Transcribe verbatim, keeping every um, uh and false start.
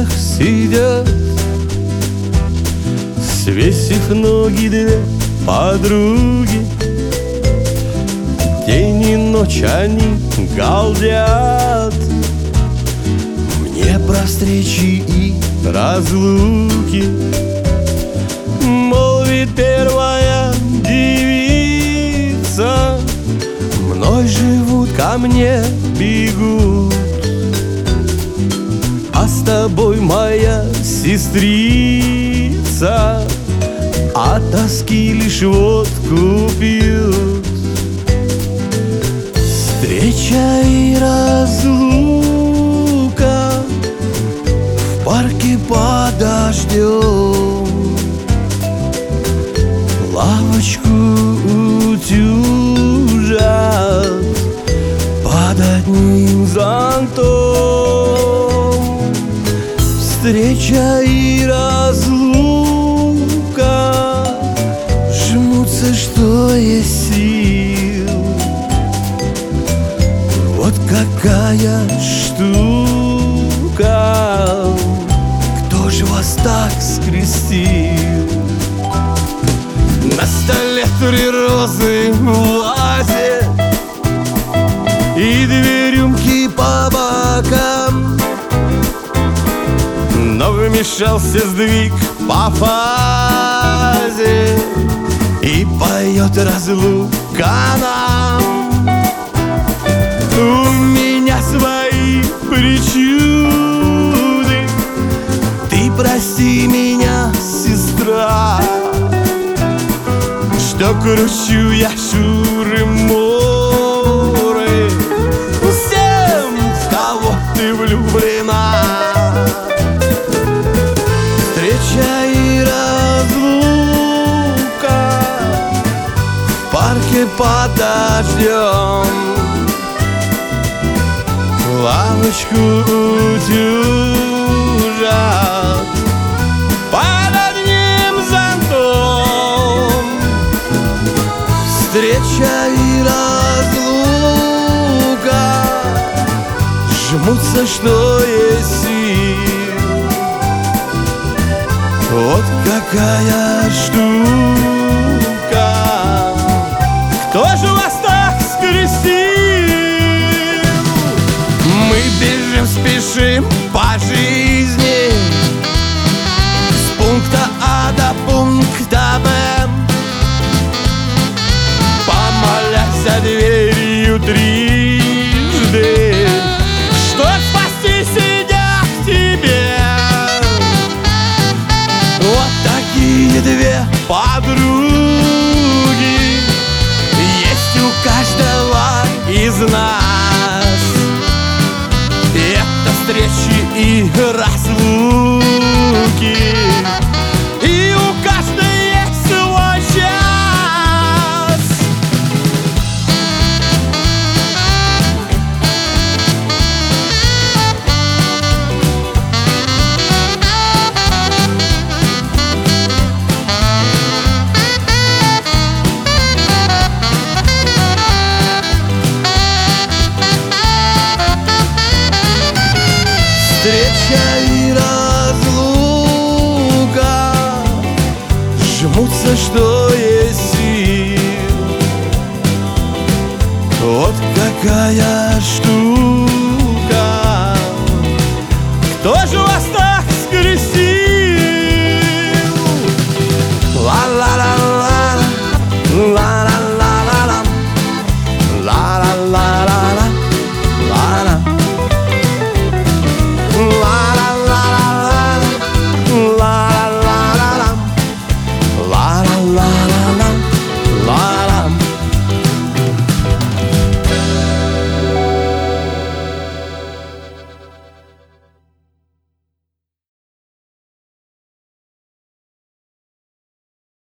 кустах сидят, свесив ноги две подруги. День и ночь они галдят мне про встречи и разлуки. Молвит первая девица: мной живут, ко мне бегут. А с тобой, моя сестрица, от тоски лишь водку пьют. Встреча и разлука в парке под дождем. Лавочку утюжат под одним зонтом. Встреча и разлука жмутся, что есть сил. Вот какая штука, кто же вас так скрестил? На столе три розы в вазе и две рюмки по бокам, но вмешался сдвиг по фазе, и поет разлука нам. У меня свои причуды, ты прости меня, сестра, что кручу я шуры-муры всем, в кого ты влюблена. Встреча и разлука в парке под дождем. Лавочку утюжат под одним зонтом. Встреча и разлука жмутся, что есть сил. Вот какая штука, кто же вас так скрестил? Мы бежим, спешим по жизни с пункта А до пункта Б, помолясь за дверью трижды, что спасти себя к тебе. Вот такие две подруги есть у каждого из нас. Это встречи и разлуки, и у каждой есть свой час. Встреча и разлука жмутся, что есть сил. Вот какая штука,